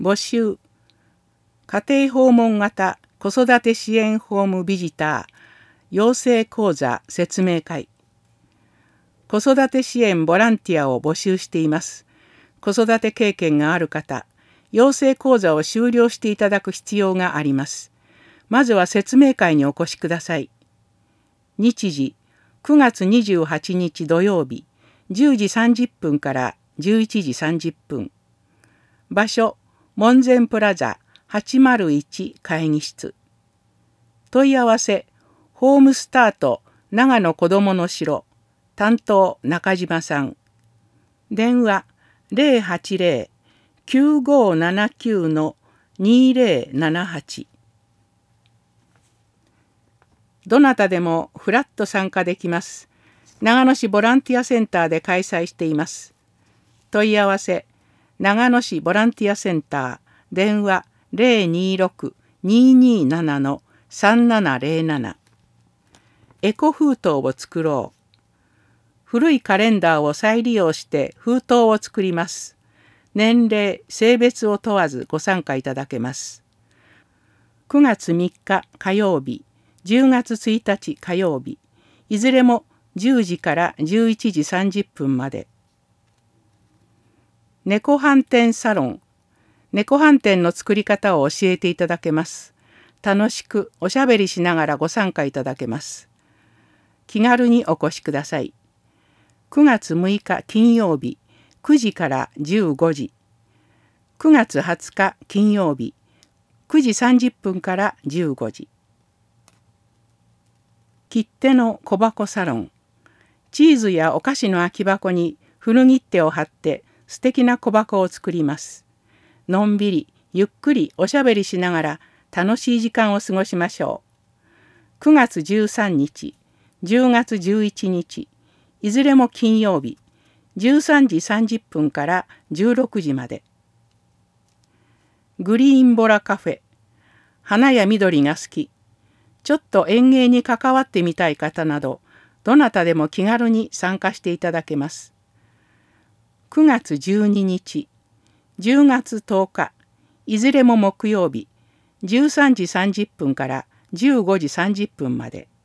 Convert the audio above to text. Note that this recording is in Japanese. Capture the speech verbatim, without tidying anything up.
募集。家庭訪問型子育て支援ホームビジター養成講座説明会。子育て支援ボランティアを募集しています。子育て経験がある方、養成講座を修了していただく必要があります。まずは説明会にお越しください。日時、くがつにじゅうはちにち土曜日、じゅうじさんじゅっぷんからじゅういちじさんじゅっぷん。場所、門前プラザはちまるいち会議室。問い合わせ、ホームスタート長野こどもの城、担当中島さん。電話 ゼロはちゼロ きゅうごななきゅう にゼロななはち。どなたでもフラッと参加できます。長野市ボランティアセンターで開催しています。問い合わせ、長野市ボランティアセンター、電話 ゼロにろく にーにーなな さんななゼロなな。エコ封筒を作ろう。古いカレンダーを再利用して封筒を作ります。年齢、性別を問わずご参加いただけます。くがつみっか火曜日、じゅうがつついたち火曜日、いずれもじゅうじからじゅういちじさんじゅっぷんまで。猫飯店サロン。猫飯店の作り方を教えていただけます。楽しくおしゃべりしながらご参加いただけます。気軽にお越しください。くがつむいか金曜日、くじからじゅうごじ。くがつはつか金曜日、くじさんじゅっぷんからじゅうごじ。切手の小箱サロン。チーズやお菓子の空き箱に古切手を貼って素敵な小箱を作ります。のんびりゆっくりおしゃべりしながら楽しい時間を過ごしましょう。くがつじゅうさんにち、じゅうがつじゅういちにち、いずれも金曜日、じゅうさんじさんじゅっぷんからじゅうろくじまで。グリーンボラカフェ。花や緑が好き、ちょっと園芸に関わってみたい方など、どなたでも気軽に参加していただけます。くがつじゅうににち、じゅうがつとおか、いずれも木曜日、じゅうさんじさんじゅっぷんからじゅうごじさんじゅっぷんまで。